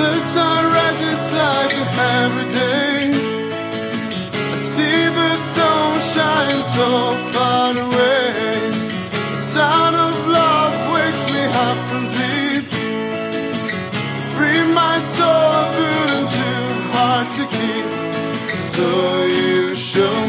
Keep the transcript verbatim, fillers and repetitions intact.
The sun rises like a every day. I see the dawn shine so far away. The sound of love wakes me up from sleep. Free my soul, burden too hard to keep. So you show